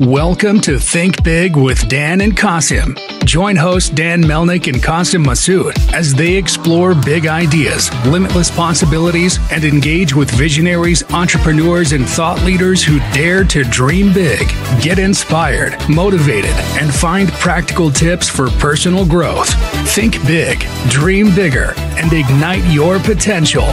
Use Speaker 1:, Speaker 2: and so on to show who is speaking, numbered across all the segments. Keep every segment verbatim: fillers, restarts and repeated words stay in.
Speaker 1: Welcome to Think Big with Dan and Qasim. Join host Dan Melnick and Qasim Masood as they explore big ideas, limitless possibilities, and engage with visionaries, entrepreneurs, and thought leaders who dare to dream big, get inspired, motivated, and find practical tips for personal growth. Think big, dream bigger, and ignite your potential.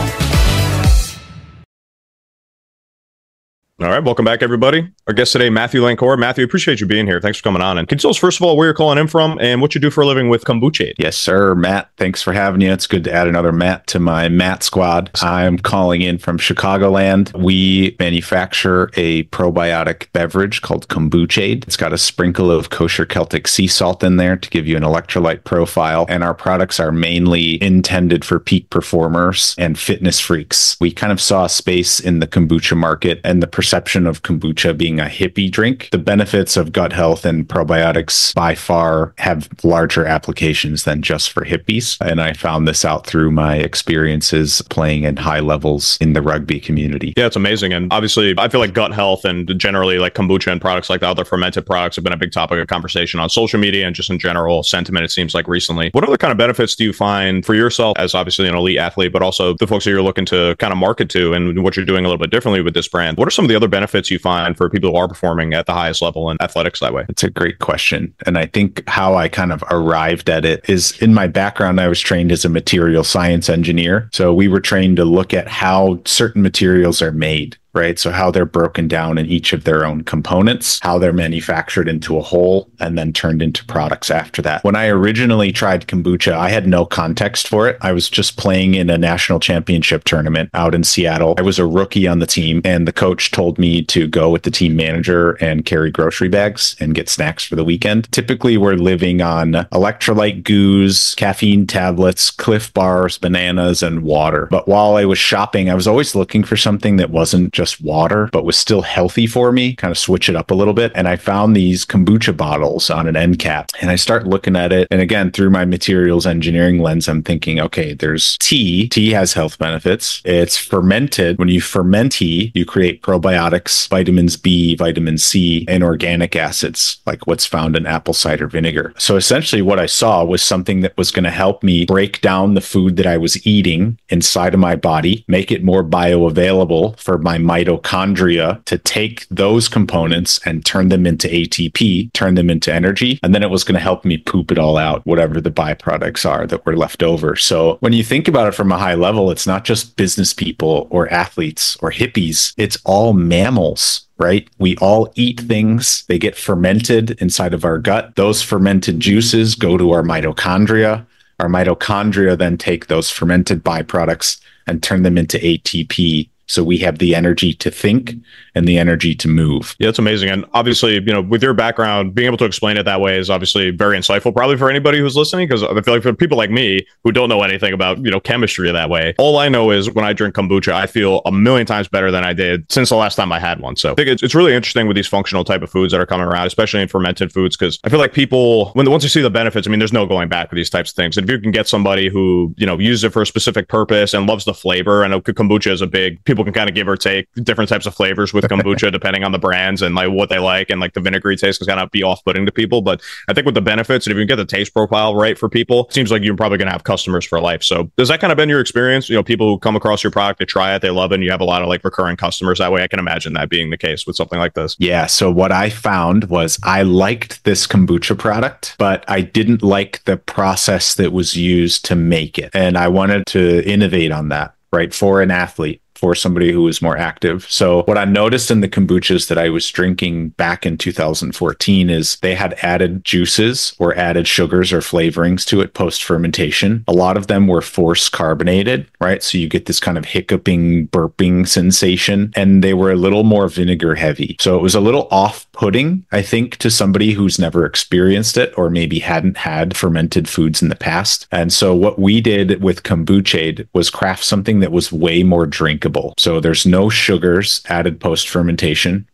Speaker 2: All right, welcome back, everybody. Our guest today, Matthew Lancor. Matthew, appreciate you being here. Thanks for coming on. And can you tell us, first of all, where you're calling in from and what you do for a living with Kombucha?
Speaker 3: Yes, sir. Matt, thanks for having you. It's good to add another Matt to my Matt squad. I'm calling in from Chicagoland. We manufacture a probiotic beverage called Kombucha. It's got a sprinkle of kosher Celtic sea salt in there to give you an electrolyte profile. And our products are mainly intended for peak performers and fitness freaks. We kind of saw a space in the kombucha market and the perception of kombucha being a hippie drink. The benefits of gut health and probiotics by far have larger applications than just for hippies. And I found this out through my experiences playing at high levels in the rugby community.
Speaker 2: Yeah, it's amazing. And obviously, I feel like gut health and generally like kombucha and products like the other fermented products have been a big topic of conversation on social media and just in general sentiment, it seems like recently. What other kind of benefits do you find for yourself as obviously an elite athlete, but also the folks that you're looking to kind of market to and what you're doing a little bit differently with this brand? What are some of the other benefits you find for people who are performing at the highest level in athletics that way?
Speaker 3: It's a great question. And I think how I kind of arrived at it is in my background, I was trained as a material science engineer. So we were trained to look at how certain materials are made. Right? So how they're broken down in each of their own components, how they're manufactured into a whole, and then turned into products after that. When I originally tried kombucha, I had no context for it. I was just playing in a national championship tournament out in Seattle. I was a rookie on the team, and the coach told me to go with the team manager and carry grocery bags and get snacks for the weekend. Typically, we're living on electrolyte goos, caffeine tablets, Cliff bars, bananas, and water. But while I was shopping, I was always looking for something that wasn't just water, but was still healthy for me, kind of switch it up a little bit. And I found these kombucha bottles on an end cap and I start looking at it. And again, through my materials engineering lens, I'm thinking, okay, there's tea. Tea has health benefits. It's fermented. When you ferment tea, you create probiotics, vitamins B, vitamin C, and organic acids, like what's found in apple cider vinegar. So essentially what I saw was something that was going to help me break down the food that I was eating inside of my body, make it more bioavailable for my mitochondria to take those components and turn them into A T P, turn them into energy. And then it was going to help me poop it all out, whatever the byproducts are that were left over. So when you think about it from a high level, it's not just business people or athletes or hippies. It's all mammals. Right? We all eat things. They get fermented inside of our gut. Those fermented juices go to our mitochondria. Our mitochondria then take those fermented byproducts and turn them into A T P. So we have the energy to think and the energy to move.
Speaker 2: Yeah, it's amazing. And obviously, you know, with your background, being able to explain it that way is obviously very insightful, probably for anybody who's listening, because I feel like for people like me who don't know anything about, you know, chemistry that way, all I know is when I drink kombucha, I feel a million times better than I did since the last time I had one. So I think it's, it's really interesting with these functional type of foods that are coming around, especially in fermented foods, because I feel like people, when once you see the benefits, I mean, there's no going back with these types of things. And if you can get somebody who, you know, uses it for a specific purpose and loves the flavor, I know kombucha is a big, people can kind of give or take different types of flavors with kombucha depending on the brands and like what they like, and like the vinegary taste can kind of be off-putting to people. But I think with the benefits, and if you can get the taste profile right for people, it seems like you're probably going to have customers for life. So does that kind of been your experience? You know, people who come across your product, they try it, they love it, and you have a lot of like recurring customers that way. I can imagine that being the case with something like this.
Speaker 3: Yeah. So what I found was I liked this kombucha product, but I didn't like the process that was used to make it. And I wanted to innovate on that, right? For an athlete, for somebody who was more active. So what I noticed in the kombuchas that I was drinking back in two thousand fourteen is they had added juices or added sugars or flavorings to it post-fermentation. A lot of them were force carbonated, right? So you get this kind of hiccuping, burping sensation, and they were a little more vinegar heavy. So it was a little off-putting, I think, to somebody who's never experienced it or maybe hadn't had fermented foods in the past. And so what we did with kombucha was craft something that was way more drinkable. So there's no sugars added post-fermentation.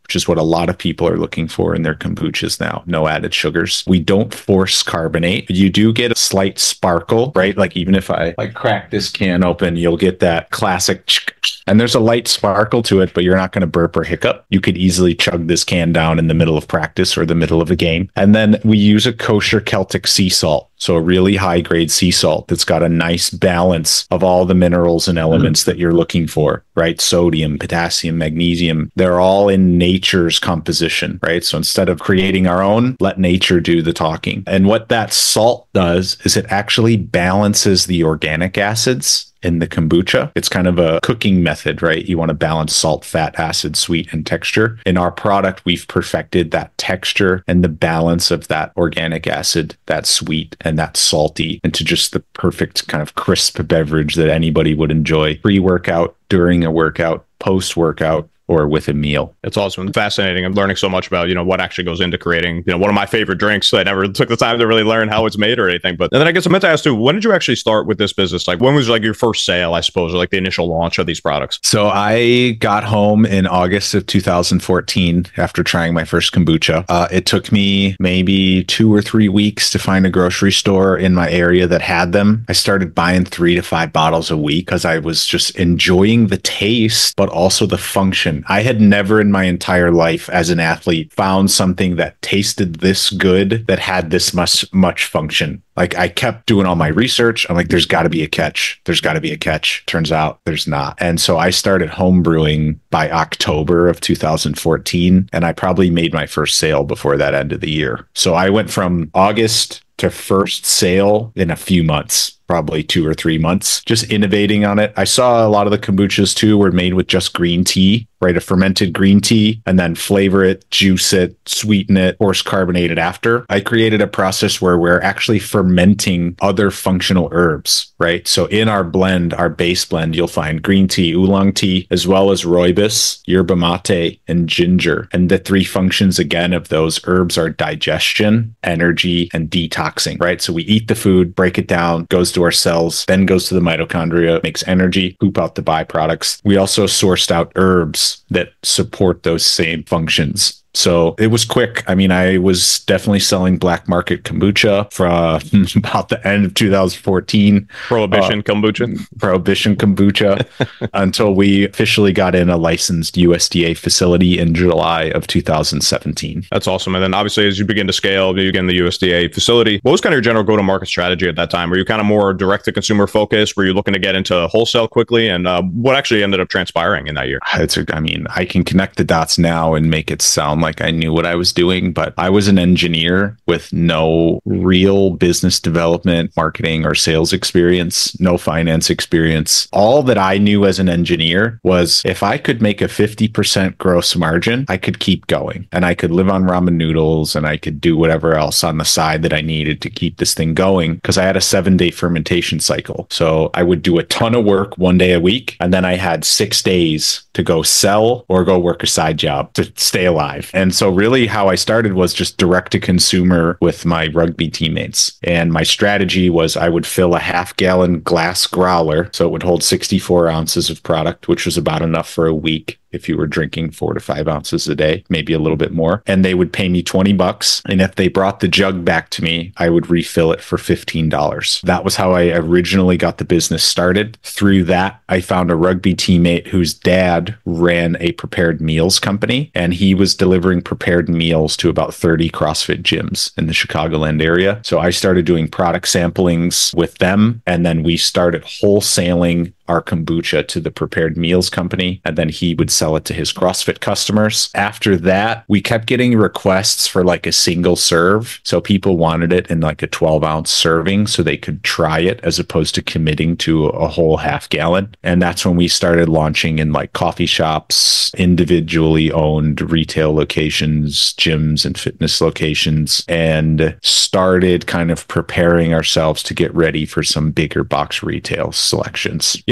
Speaker 3: which is what a lot of people are looking for in their kombuchas now. No added sugars. We don't force carbonate. You do get a slight sparkle, right? Like even if I like crack this can open, you'll get that classic and there's a light sparkle to it, but you're not going to burp or hiccup. You could easily chug this can down in the middle of practice or the middle of a game. And then we use a kosher Celtic sea salt. So a really high grade sea salt that's got a nice balance of all the minerals and elements mm. that you're looking for, right? Sodium, potassium, magnesium, they're all in nature's composition, right? So instead of creating our own, let nature do the talking. And what that salt does is it actually balances the organic acids in the kombucha. It's kind of a cooking method, right? You want to balance salt, fat, acid, sweet, and texture. In our product, we've perfected that texture and the balance of that organic acid, that sweet, and that salty into just the perfect kind of crisp beverage that anybody would enjoy pre-workout, during a workout, post-workout, or with a meal.
Speaker 2: It's awesome. Fascinating. I'm learning so much about, you know, what actually goes into creating, you know, one of my favorite drinks. I never took the time to really learn how it's made or anything. But and then I guess I meant to ask too, when did you actually start with this business? Like when was like your first sale, I suppose, or like the initial launch of these products?
Speaker 3: So I got home in August of two thousand fourteen after trying my first kombucha. Uh, it took me maybe two or three weeks to find a grocery store in my area that had them. I started buying three to five bottles a week because I was just enjoying the taste, but also the function. I had never in my entire life as an athlete found something that tasted this good, that had this much, much function. Like I kept doing all my research. I'm like, there's got to be a catch. There's got to be a catch. Turns out there's not. And so I started home brewing by October of two thousand fourteen. And I probably made my first sale before that end of the year. So I went from August to first sale in a few months, probably two or three months, just innovating on it. I saw a lot of the kombuchas too were made with just green tea, right? A fermented green tea, and then flavor it, juice it, sweeten it, course carbonate it after. I created a process where we're actually fermenting other functional herbs, right? So in our blend, our base blend, you'll find green tea, oolong tea, as well as rooibos, yerba mate, and ginger. And the three functions again of those herbs are digestion, energy, and detoxing, right? So we eat the food, break it down, goes to our cells, then goes to the mitochondria, makes energy, poop out the byproducts. We also sourced out herbs that support those same functions. So it was quick. I mean, I was definitely selling black market kombucha from about the end of two thousand fourteen.
Speaker 2: Prohibition uh, kombucha.
Speaker 3: Prohibition kombucha until we officially got in a licensed U S D A facility in July of two thousand seventeen.
Speaker 2: That's awesome. And then obviously, as you begin to scale, you get in the U S D A facility. What was kind of your general go-to-market strategy at that time? Were you kind of more direct-to-consumer focused? Were you looking to get into wholesale quickly? And uh, what actually ended up transpiring in that year?
Speaker 3: It's a, I mean, I can connect the dots now and make it sound like I knew what I was doing, but I was an engineer with no real business development, marketing, or sales experience, no finance experience. All that I knew as an engineer was if I could make a fifty percent gross margin, I could keep going and I could live on ramen noodles and I could do whatever else on the side that I needed to keep this thing going because I had a seven day fermentation cycle. So I would do a ton of work one day a week and then I had six days to go sell or go work a side job to stay alive. And so really how I started was just direct to consumer with my rugby teammates. And my strategy was I would fill a half gallon glass growler. So it would hold sixty-four ounces of product, which was about enough for a week if you were drinking four to five ounces a day, maybe a little bit more. And they would pay me twenty bucks. And if they brought the jug back to me, I would refill it for fifteen dollars. That was how I originally got the business started. Through that, I found a rugby teammate whose dad ran a prepared meals company, and he was delivering prepared meals to about thirty CrossFit gyms in the Chicagoland area. So I started doing product samplings with them, and then we started wholesaling our kombucha to the prepared meals company, and then he would sell it to his CrossFit customers. After that, we kept getting requests for like a single serve. So people wanted it in like a twelve ounce serving so they could try it as opposed to committing to a whole half gallon. And that's when we started launching in like coffee shops, individually owned retail locations, gyms and fitness locations, and started kind of preparing ourselves to get ready for some bigger box retail selections.
Speaker 2: Yeah,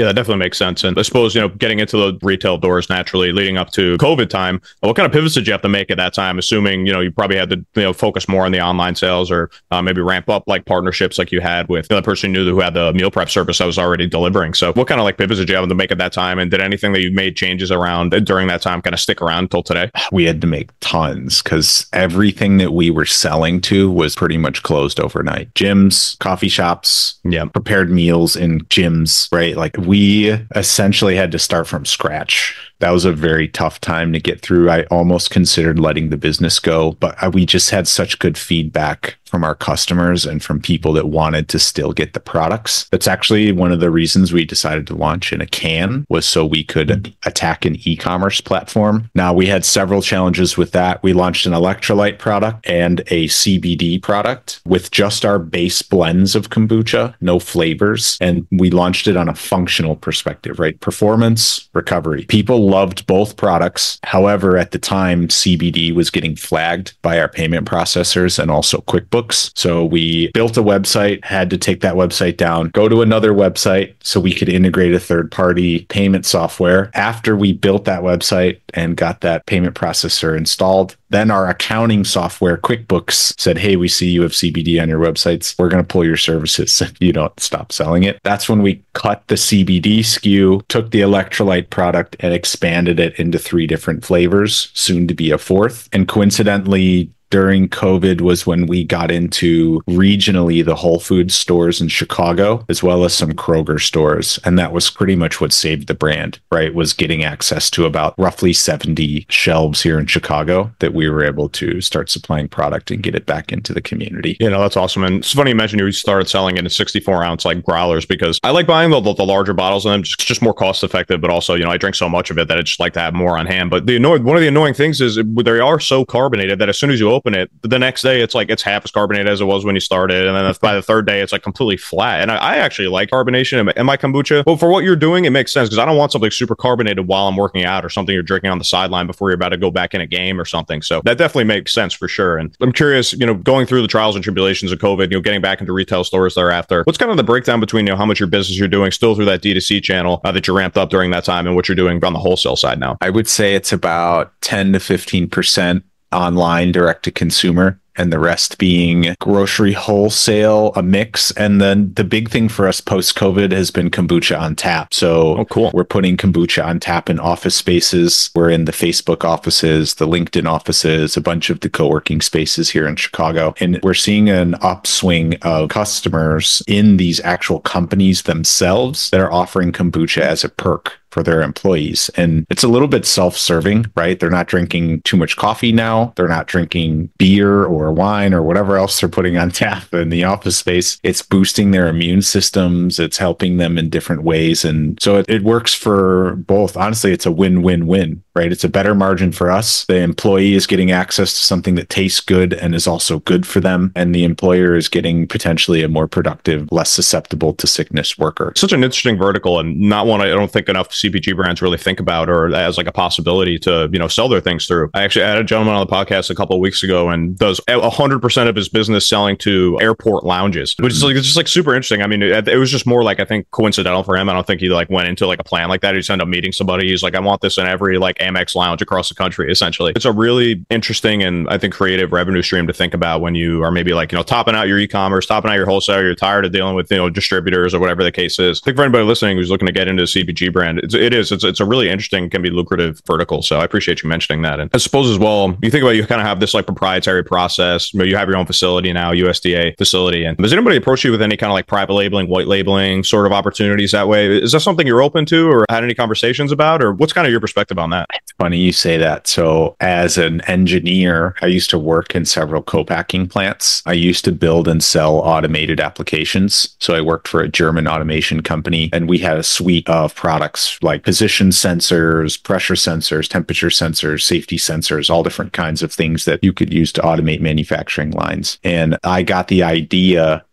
Speaker 2: Yeah, that definitely makes sense. And I suppose, you know, getting into the retail doors naturally leading up to COVID time, what kind of pivots did you have to make at that time? Assuming, you know, you probably had to, you know, focus more on the online sales or uh, maybe ramp up like partnerships like you had with the person you knew who had the meal prep service that was already delivering. So what kind of like pivots did you have to make at that time? And did anything that you made changes around during that time kind of stick around until today?
Speaker 3: We had to make tons because everything that we were selling to was pretty much closed overnight. Gyms, coffee shops,
Speaker 2: yeah,
Speaker 3: prepared meals in gyms, right? Like we essentially had to start from scratch. That was a very tough time to get through. I almost considered letting the business go, but we just had such good feedback from our customers and from people that wanted to still get the products. That's actually one of the reasons we decided to launch in a can, was so we could attack an e-commerce platform. Now, we had several challenges with that. We launched an electrolyte product and a C B D product with just our base blends of kombucha, no flavors. And we launched it on a functional perspective, right? Performance, recovery. People loved both products. However, at the time, C B D was getting flagged by our payment processors and also QuickBooks. So we built a website, had to take that website down, go to another website so we could integrate a third-party payment software. After we built that website and got that payment processor installed, then our accounting software, QuickBooks, said, hey, we see you have C B D on your websites. We're going to pull your services if you don't stop selling it. That's when we cut the C B D S K U, took the electrolyte product and expanded it into three different flavors, soon to be a fourth. And coincidentally, during COVID was when we got into regionally the Whole Foods stores in Chicago, as well as some Kroger stores. And that was pretty much what saved the brand, right? Was getting access to about roughly seventy shelves here in Chicago that we were able to start supplying product and get it back into the community.
Speaker 2: You know, that's awesome. And it's funny you mentioned you started selling it in sixty-four ounce like growlers, because I like buying the, the, the larger bottles of them. It's just more cost effective, but also, you know, I drink so much of it that I just like to have more on hand. But the annoy- one of the annoying things is they are so carbonated that as soon as you open it, the next day it's like it's half as carbonated as it was when you started, and then by the third day it's like completely flat. And I, I actually like carbonation in my, in my kombucha, but for what you're doing, it makes sense because I don't want something super carbonated while I'm working out or something you're drinking on the sideline before you're about to go back in a game or something. So that definitely makes sense for sure. And I'm curious, you know, going through the trials and tribulations of COVID, you know, getting back into retail stores thereafter, what's kind of the breakdown between, you know, how much your business you're doing still through that D two C channel uh, that you ramped up during that time and what you're doing on the wholesale side now?
Speaker 3: I would say it's about ten to fifteen percent online, direct to consumer, and the rest being grocery wholesale, a mix. And then the big thing for us post-COVID has been kombucha on tap. So
Speaker 2: oh, cool.
Speaker 3: We're putting kombucha on tap in office spaces. We're in the Facebook offices, the LinkedIn offices, a bunch of the co-working spaces here in Chicago. And we're seeing an upswing of customers in these actual companies themselves that are offering kombucha as a perk for their employees. And it's a little bit self-serving, right? They're not drinking too much coffee now. They're not drinking beer or wine or whatever else they're putting on tap in the office space. It's boosting their immune systems. It's helping them in different ways. And so it, it works for both. Honestly, it's a win-win-win, right? It's a better margin for us. The employee is getting access to something that tastes good and is also good for them. And the employer is getting potentially a more productive, less susceptible to sickness worker.
Speaker 2: Such an interesting vertical, and not one I don't think enough C P G brands really think about or as like a possibility to, you know, sell their things through. I actually had a gentleman on the podcast a couple of weeks ago and does one hundred percent of his business selling to airport lounges, which is like, it's just like super interesting. I mean, it, it was just more like, I think coincidental for him. I don't think he like went into like a plan like that. He just ended up meeting somebody. He's like, I want this in every like Amex lounge across the country, essentially. It's a really interesting and I think creative revenue stream to think about when you are maybe like, you know, topping out your e-commerce, topping out your wholesale, you're tired of dealing with, you know, distributors or whatever the case is. I think for anybody listening who's looking to get into a C P G brand, it's, it is, it's, it's a really interesting, can be lucrative vertical. So I appreciate you mentioning that. And I suppose as well, you think about, you kind of have this like proprietary process, you know, you have your own facility now, U S D A facility. And does anybody approach you with any kind of like private labeling, white labeling sort of opportunities that way? Is that something you're open to or had any conversations about, or what's kind of your perspective on that?
Speaker 3: It's funny you say that. So as an engineer, I used to work in several co-packing plants. I used to build and sell automated applications. So I worked for a German automation company and we had a suite of products like position sensors, pressure sensors, temperature sensors, safety sensors, all different kinds of things that you could use to automate manufacturing lines. And I got the idea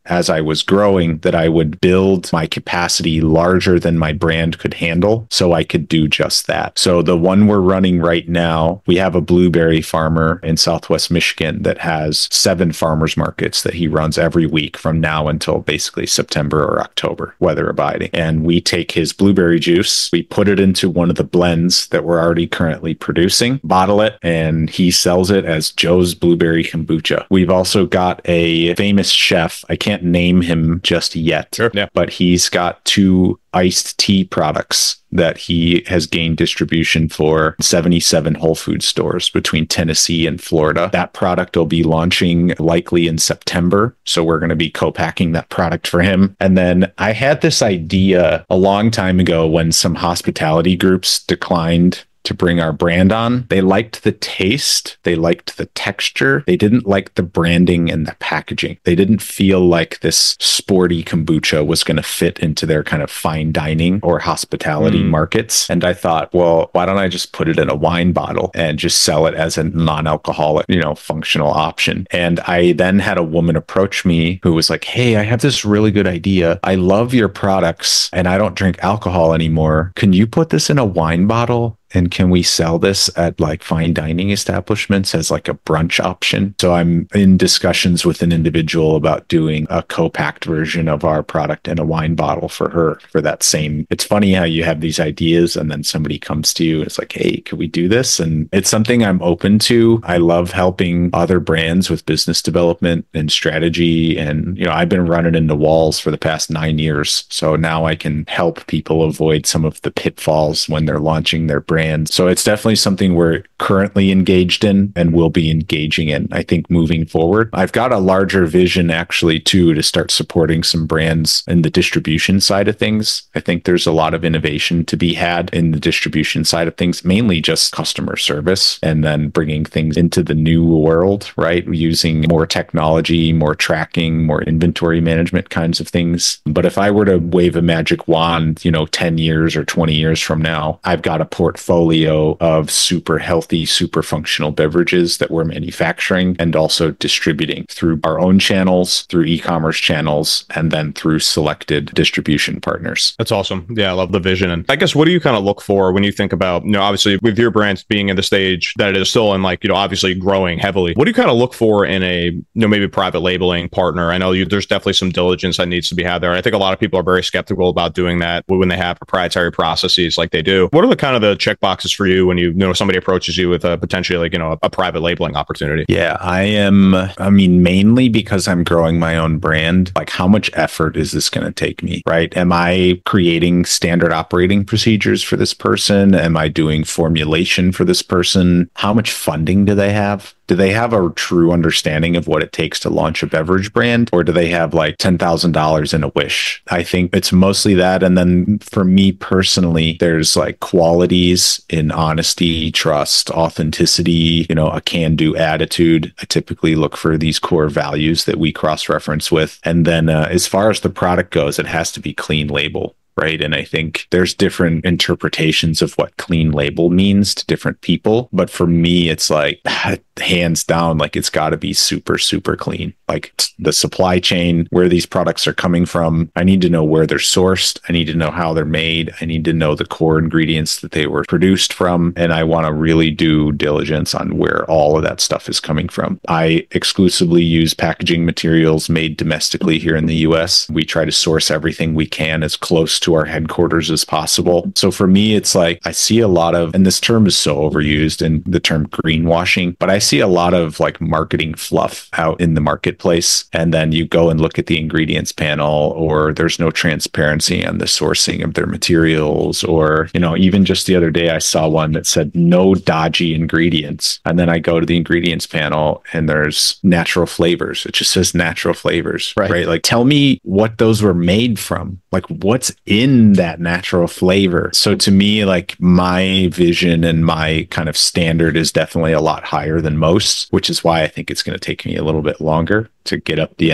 Speaker 3: as I was growing that I would build my capacity larger than my brand could handle so I could do just that. So the one we're running right now, we have a blueberry farmer in Southwest Michigan that has seven farmers markets that he runs every week from now until basically September or October, weather abiding. And we take his blueberry juice, we put it into one of the blends that we're already currently producing, bottle it, and he sells it as Joe's Blueberry Kombucha. We've also got a famous chef. I can't name him just yet,
Speaker 2: sure, yeah.
Speaker 3: but he's got two iced tea products that he has gained distribution for seventy-seven Whole Foods stores between Tennessee and Florida. That product will be launching likely in September. So we're going to be co-packing that product for him. And then I had this idea a long time ago when some hospitality groups declined to bring our brand on. They liked the taste. They liked the texture. They didn't like the branding and the packaging. They didn't feel like this sporty kombucha was going to fit into their kind of fine dining or hospitality mm. markets. And I thought, well, why don't I just put it in a wine bottle and just sell it as a non-alcoholic, you know, functional option? And I then had a woman approach me who was like, hey, I have this really good idea. I love your products and I don't drink alcohol anymore. Can you put this in a wine bottle? And can we sell this at like fine dining establishments as like a brunch option? So I'm in discussions with an individual about doing a co-packed version of our product in a wine bottle for her for that same. It's funny how you have these ideas and then somebody comes to you and it's like, hey, can we do this? And it's something I'm open to. I love helping other brands with business development and strategy. And, you know, I've been running into walls for the past nine years. So now I can help people avoid some of the pitfalls when they're launching their brand. So it's definitely something we're currently engaged in and will be engaging in, I think, moving forward. I've got a larger vision actually too to start supporting some brands in the distribution side of things. I think there's a lot of innovation to be had in the distribution side of things, mainly just customer service and then bringing things into the new world, right? Using more technology, more tracking, more inventory management kinds of things. But if I were to wave a magic wand, you know, ten years or twenty years from now, I've got a portfolio portfolio of super healthy, super functional beverages that we're manufacturing and also distributing through our own channels, through e-commerce channels, and then through selected distribution partners.
Speaker 2: That's awesome. Yeah, I love the vision. And I guess, what do you kind of look for when you think about, you know, obviously with your brand being in the stage that it is still in, like, you know, obviously growing heavily, what do you kind of look for in a, you know, maybe private labeling partner? I know you, there's definitely some diligence that needs to be had there. I think a lot of people are very skeptical about doing that when they have proprietary processes like they do. What are the kind of the check boxes for you when you, you know, somebody approaches you with a potentially, like, you know, a, a private labeling opportunity?
Speaker 3: Yeah, I am. I mean, mainly because I'm growing my own brand. Like, how much effort is this going to take me, right? Am I creating standard operating procedures for this person? Am I doing formulation for this person? How much funding do they have? Do they have a true understanding of what it takes to launch a beverage brand? Or do they have like ten thousand dollars in a wish? I think it's mostly that. And then for me personally, there's like qualities in honesty, trust, authenticity, you know, a can-do attitude. I typically look for these core values that we cross-reference with. And then uh, as far as the product goes, it has to be clean label. Right. And I think there's different interpretations of what clean label means to different people. But for me, it's like hands down, like it's got to be super, super clean. Like the supply chain, where these products are coming from. I need to know where they're sourced. I need to know how they're made. I need to know the core ingredients that they were produced from. And I want to really do diligence on where all of that stuff is coming from. I exclusively use packaging materials made domestically here in the U S. We try to source everything we can as close to our headquarters as possible. So for me, it's like I see a lot of, and this term is so overused, and the term greenwashing, but I see a lot of like marketing fluff out in the marketplace. And then you go and look at the ingredients panel, or there's no transparency on the sourcing of their materials. Or, you know, even just the other day, I saw one that said no dodgy ingredients. And then I go to the ingredients panel and there's natural flavors. It just says natural flavors, right? right? Like, tell me what those were made from. Like, what's in that natural flavor? So to me, like, my vision and my kind of standard is definitely a lot higher than most, which is why I think it's going to take me a little bit longer to get up the end of that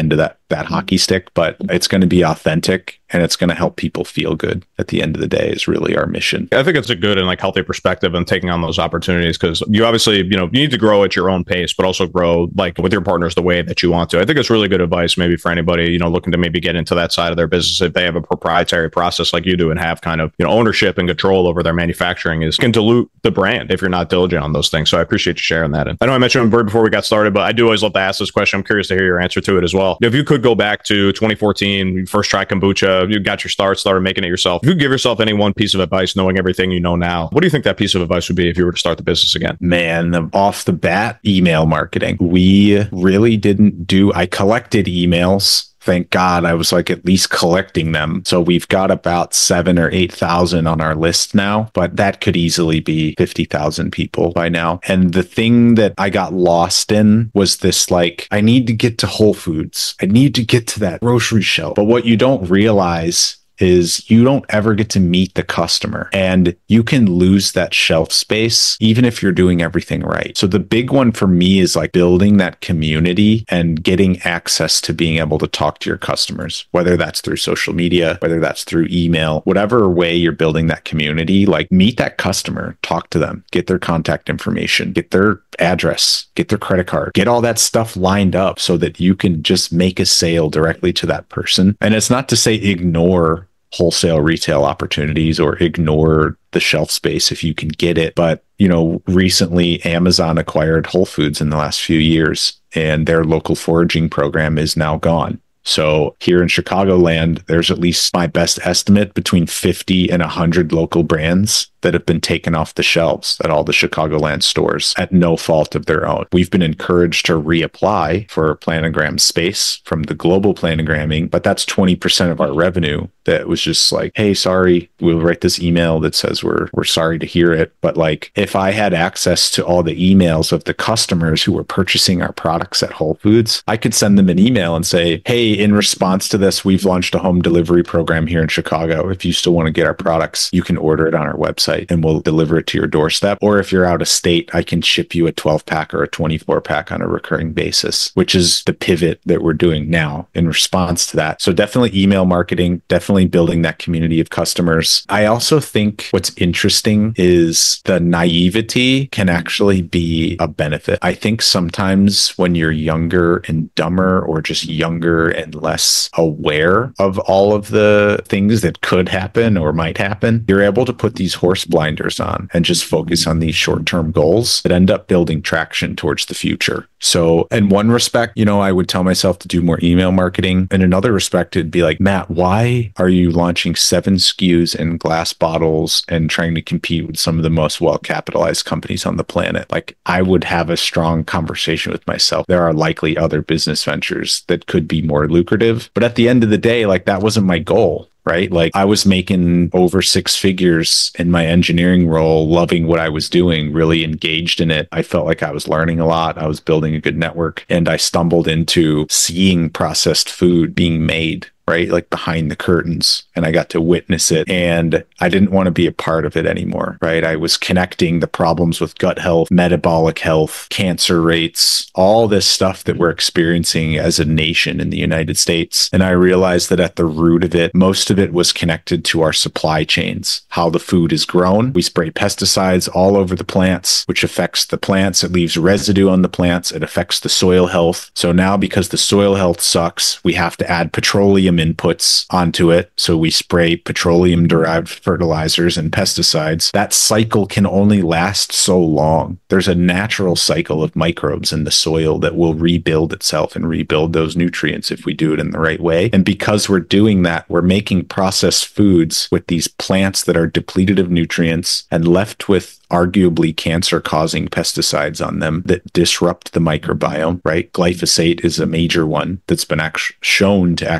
Speaker 3: that hockey stick, but it's going to be authentic and it's going to help people feel good at the end of the day is really our mission.
Speaker 2: I think it's a good and like healthy perspective on taking on those opportunities, because you obviously, you know, you need to grow at your own pace, but also grow like with your partners the way that you want to. I think it's really good advice maybe for anybody, you know, looking to maybe get into that side of their business. If they have a proprietary process like you do and have kind of, you know, ownership and control over their manufacturing, is can dilute the brand if you're not diligent on those things. So I appreciate you sharing that. And I know I mentioned it before we got started, but I do always love to ask this question. I'm curious to hear your answer to it as well. If you could go back to twenty fourteen, you first tried kombucha, you got your start, started making it yourself. If you could give yourself any one piece of advice, knowing everything you know now, what do you think that piece of advice would be if you were to start the business again?
Speaker 3: Man, off the bat, email marketing. We really didn't do, I collected emails. Thank God I was like at least collecting them. So we've got about seven or eight thousand on our list now, but that could easily be fifty thousand people by now. And the thing that I got lost in was this, like, I need to get to Whole Foods. I need to get to that grocery shelf. But what you don't realize is you don't ever get to meet the customer, and you can lose that shelf space even if you're doing everything right. So the big one for me is like building that community and getting access to being able to talk to your customers, whether that's through social media, whether that's through email, whatever way you're building that community. Like, meet that customer, talk to them, get their contact information, get their address, get their credit card, get all that stuff lined up so that you can just make a sale directly to that person. And it's not to say ignore wholesale retail opportunities or ignore the shelf space if you can get it. But, you know, recently Amazon acquired Whole Foods in the last few years, and their local foraging program is now gone. So here in Chicagoland, there's at least, my best estimate, between fifty and one hundred local brands that have been taken off the shelves at all the Chicagoland stores at no fault of their own. We've been encouraged to reapply for planogram space from the global planogramming, but that's twenty percent of our revenue that was just like, hey, sorry, we'll write this email that says we're we're sorry to hear it. But like, if I had access to all the emails of the customers who were purchasing our products at Whole Foods, I could send them an email and say, hey, in response to this, we've launched a home delivery program here in Chicago. If you still want to get our products, you can order it on our website and we'll deliver it to your doorstep. Or if you're out of state, I can ship you a twelve pack or a twenty-four pack on a recurring basis, which is the pivot that we're doing now in response to that. So definitely email marketing, definitely building that community of customers. I also think what's interesting is the naivety can actually be a benefit. I think sometimes when you're younger and dumber, or just younger and less aware of all of the things that could happen or might happen, you're able to put these horse blinders on and just focus on these short-term goals that end up building traction towards the future. So in one respect, you know, I would tell myself to do more email marketing. In another respect, it'd be like, Matt, why are you launching seven S K Us in glass bottles and trying to compete with some of the most well-capitalized companies on the planet? Like, I would have a strong conversation with myself. There are likely other business ventures that could be more lucrative. But at the end of the day, like, that wasn't my goal. Right? Like, I was making over six figures in my engineering role, loving what I was doing, really engaged in it. I felt like I was learning a lot. I was building a good network, and I stumbled into seeing processed food being made, right? Like behind the curtains, and I got to witness it, and I didn't want to be a part of it anymore, right? I was connecting the problems with gut health, metabolic health, cancer rates, all this stuff that we're experiencing as a nation in the United States. And I realized that at the root of it, most of it was connected to our supply chains, how the food is grown. We spray pesticides all over the plants, which affects the plants. It leaves residue on the plants. It affects the soil health. So now, because the soil health sucks, we have to add petroleum inputs onto it. So we spray petroleum derived fertilizers and pesticides. That cycle can only last so long. There's a natural cycle of microbes in the soil that will rebuild itself and rebuild those nutrients if we do it in the right way. And because we're doing that, we're making processed foods with these plants that are depleted of nutrients and left with arguably cancer-causing pesticides on them that disrupt the microbiome, right? Glyphosate is a major one that's been act- shown to actually disrupt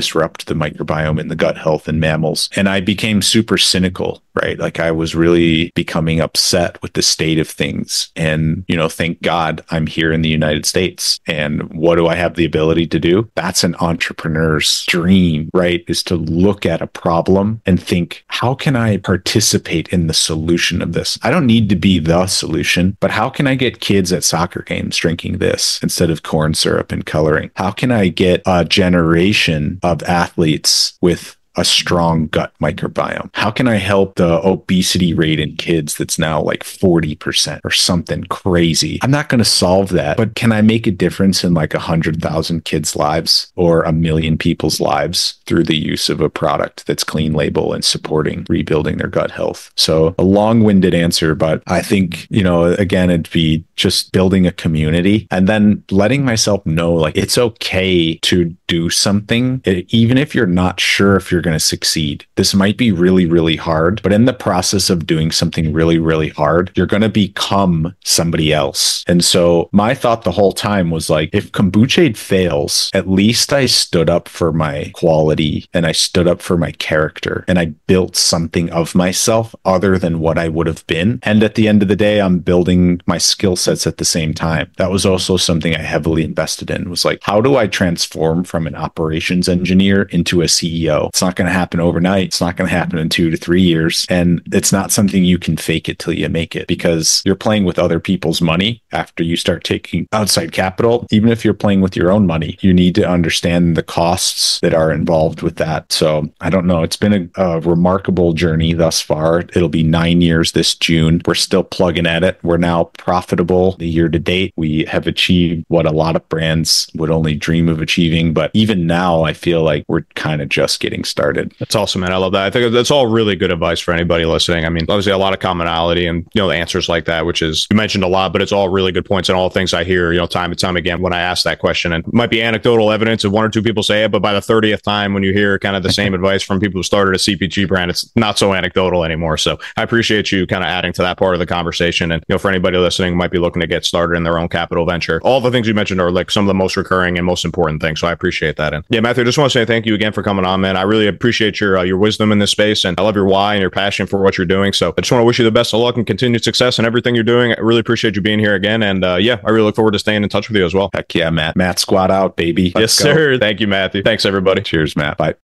Speaker 3: disrupt the microbiome in the gut health in mammals. And I became super cynical, right? Like I was really becoming upset with the state of things. And, you know, thank God I'm here in the United States. And what do I have the ability to do? That's an entrepreneur's dream, right? Is to look at a problem and think, how can I participate in the solution of this? I don't need to be the solution, but how can I get kids at soccer games drinking this instead of corn syrup and coloring? How can I get a generation of athletes with a strong gut microbiome? How can I help the obesity rate in kids that's now like forty percent or something crazy? I'm not going to solve that, but can I make a difference in like a hundred thousand kids' lives or a million people's lives through the use of a product that's clean label and supporting rebuilding their gut health? So a long-winded answer, but I think, you know, again, it'd be just building a community and then letting myself know like it's okay to do something, even if you're not sure if you're going to succeed. This might be really, really hard, but in the process of doing something really, really hard, you're going to become somebody else. And so my thought the whole time was like, if Kombucha fails, at least I stood up for my quality and I stood up for my character and I built something of myself other than what I would have been. And at the end of the day, I'm building my skill sets at the same time. That was also something I heavily invested in, was like, how do I transform from an operations engineer into a C E O? It's not going to happen overnight. It's not going to happen in two to three years. And it's not something you can fake it till you make it, because you're playing with other people's money after you start taking outside capital. Even if you're playing with your own money, you need to understand the costs that are involved with that. So I don't know. It's been a, a remarkable journey thus far. It'll be nine years this June. We're still plugging at it. We're now profitable the year to date. We have achieved what a lot of brands would only dream of achieving. But even now, I feel like we're kind of just getting started.
Speaker 2: That's awesome, man. I love that. I think that's all really good advice for anybody listening. I mean, obviously a lot of commonality and, you know, the answers like that, which is, you mentioned a lot, but it's all really good points and all things I hear, you know, time and time again when I ask that question. And it might be anecdotal evidence of one or two people say it, but by the thirtieth time when you hear kind of the same advice from people who started a C P G brand, it's not so anecdotal anymore. So I appreciate you kind of adding to that part of the conversation. And, you know, for anybody listening who might be looking to get started in their own capital venture, all the things you mentioned are like some of the most recurring and most important things. So I appreciate that. And yeah, Matthew, I just want to say thank you again for coming on, man. I really appreciate your, uh, your wisdom in this space, and I love your why and your passion for what you're doing. So I just want to wish you the best of luck and continued success in everything you're doing. I really appreciate you being here again. And uh, yeah, I really look forward to staying in touch with you as well.
Speaker 3: Heck yeah, Matt. Matt squad out, baby.
Speaker 2: Let's yes, go. Sir. Thank you, Matthew. Thanks, everybody.
Speaker 3: Cheers, Matt. Bye.